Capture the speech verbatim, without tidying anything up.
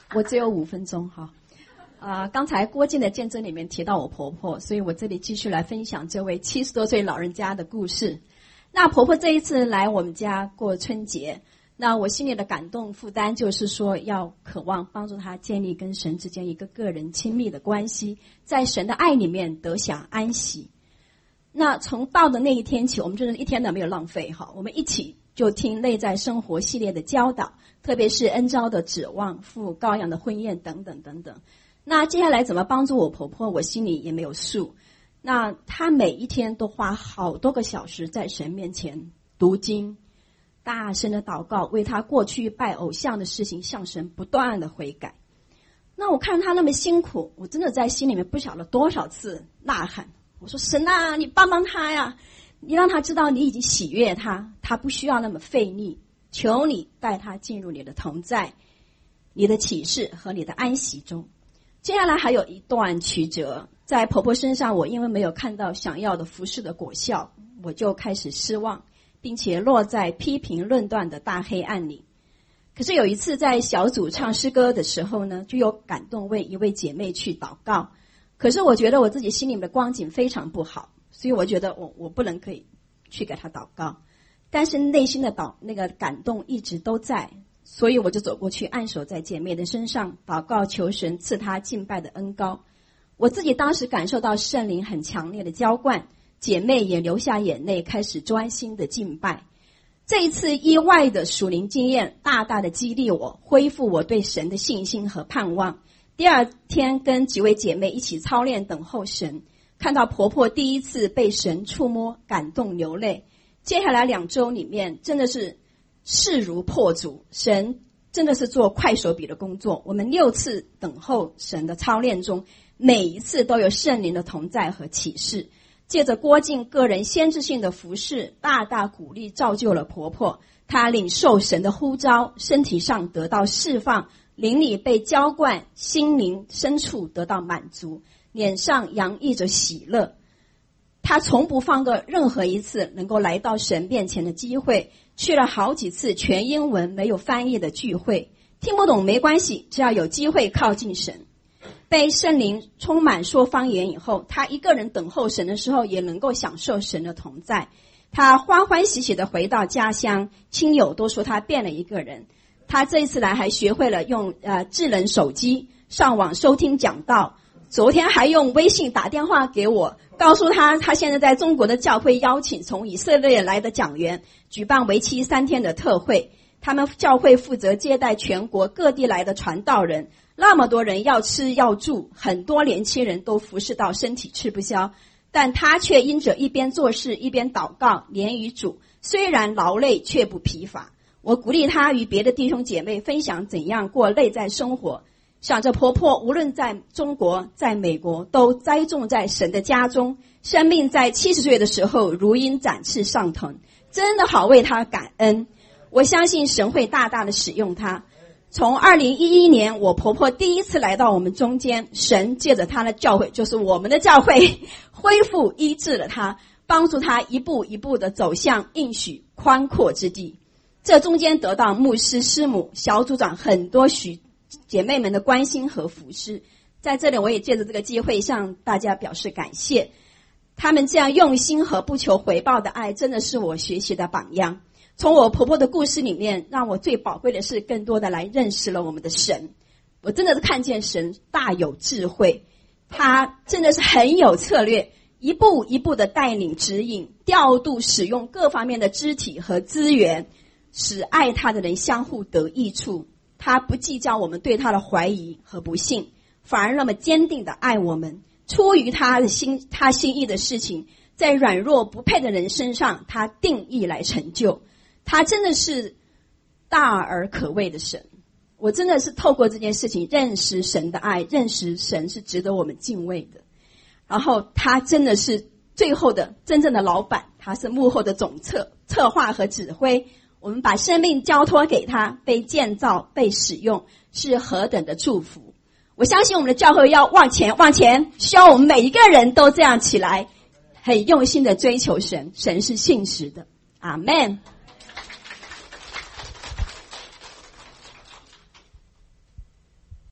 我只有五分钟哈。啊、呃，刚才郭靖的见证里面提到我婆婆，所以我这里继续来分享这位七十多岁老人家的故事。那婆婆这一次来我们家过春节，那我心里的感动负担就是说，要渴望帮助她建立跟神之间一个个人亲密的关系，在神的爱里面得享安息。那从到的那一天起，我们真的一天都没有浪费哈，我们一起就听内在生活系列的教导，特别是恩召的指望、赴羔羊的婚宴等等等等。那接下来怎么帮助我婆婆，我心里也没有数。那她每一天都花好多个小时在神面前读经，大声的祷告，为她过去拜偶像的事情向神不断的悔改。那我看她那么辛苦，我真的在心里面不晓得多少次呐喊，我说神啊，你帮帮她呀，你让她知道你已经喜悦她，她不需要那么费力，求你带她进入你的同在、你的启示和你的安息中。接下来还有一段曲折，在婆婆身上，我因为没有看到想要的服侍的果效，我就开始失望，并且落在批评论断的大黑暗里。可是有一次在小组唱诗歌的时候呢，就有感动为一位姐妹去祷告。可是我觉得我自己心里面的光景非常不好，所以我觉得我我不能可以去给她祷告，但是内心的祷那个感动一直都在。所以我就走过去，按手在姐妹的身上，祷告求神赐她敬拜的恩膏。我自己当时感受到圣灵很强烈的浇灌，姐妹也流下眼泪，开始专心的敬拜。这一次意外的属灵经验大大的激励我，恢复我对神的信心和盼望。第二天跟几位姐妹一起操练等候神，看到婆婆第一次被神触摸，感动流泪。接下来两周里面真的是势如破竹，神真的是做快手笔的工作。我们六次等候神的操练中，每一次都有圣灵的同在和启示。借着郭靖个人先知性的服事，大大鼓励造就了婆婆。她领受神的呼召，身体上得到释放，灵里被浇灌，心灵深处得到满足，脸上洋溢着喜乐。她从不放过任何一次能够来到神面前的机会，去了好几次全英文没有翻译的聚会，听不懂没关系，只要有机会靠近神。被圣灵充满说方言以后，他一个人等候神的时候也能够享受神的同在。他欢欢喜喜地回到家乡，亲友都说他变了一个人。他这一次来还学会了用呃智能手机上网收听讲道，昨天还用微信打电话给我，告诉他他现在在中国的教会邀请从以色列来的讲员举办为期三天的特会，他们教会负责接待全国各地来的传道人，那么多人要吃要住，很多年轻人都服侍到身体吃不消，但他却因着一边做事一边祷告连于主，虽然劳累却不疲乏。我鼓励他与别的弟兄姐妹分享怎样过内在生活，想着婆婆无论在中国在美国都栽种在神的家中，生命在七十岁的时候如鹰展翅上腾，真的好为她感恩。我相信神会大大的使用她。从二零一一年我婆婆第一次来到我们中间，神借着她的教会，就是我们的教会，恢复医治了她，帮助她一步一步的走向应许宽阔之地。这中间得到牧师师母小组长很多许姐妹们的关心和扶持，在这里我也借着这个机会向大家表示感谢。他们这样用心和不求回报的爱，真的是我学习的榜样。从我婆婆的故事里面，让我最宝贵的是更多的来认识了我们的神。我真的是看见神大有智慧，他真的是很有策略，一步一步的带领指引调度使用各方面的肢体和资源，使爱他的人相互得益处。他不计较我们对他的怀疑和不信，反而那么坚定的爱我们，出于他的心他心意的事情，在软弱不配的人身上他定义来成就。他真的是大而可畏的神。我真的是透过这件事情认识神的爱，认识神是值得我们敬畏的。然后他真的是最后的真正的老板，他是幕后的总策策划和指挥。我们把生命交托给他，被建造被使用，是何等的祝福。我相信我们的教会要往前往前，希望我们每一个人都这样起来，很用心的追求神，神是信实的。阿们。